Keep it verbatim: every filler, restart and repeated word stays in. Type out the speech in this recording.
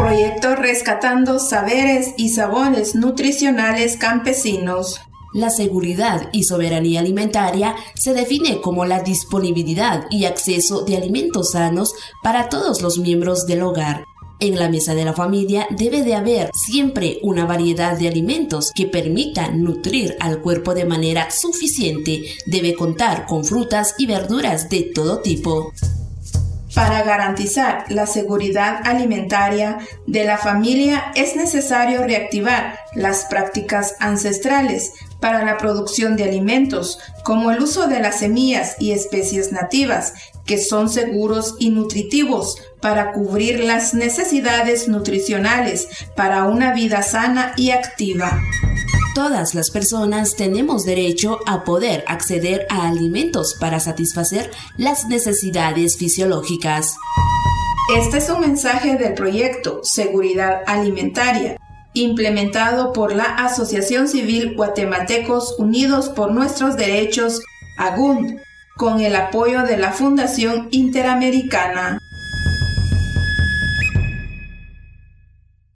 Proyecto Rescatando Saberes y Sabores Nutricionales Campesinos. La seguridad y soberanía alimentaria se define como la disponibilidad y acceso de alimentos sanos para todos los miembros del hogar. En la mesa de la familia debe de haber siempre una variedad de alimentos que permitan nutrir al cuerpo de manera suficiente. Debe contar con frutas y verduras de todo tipo. Para garantizar la seguridad alimentaria de la familia es necesario reactivar las prácticas ancestrales para la producción de alimentos, como el uso de las semillas y especies nativas, que son seguros y nutritivos para cubrir las necesidades nutricionales para una vida sana y activa. Todas las personas tenemos derecho a poder acceder a alimentos para satisfacer las necesidades fisiológicas. Este es un mensaje del proyecto Seguridad Alimentaria, implementado por la Asociación Civil Guatemaltecos Unidos por Nuestros Derechos, A G U N D, con el apoyo de la Fundación Interamericana.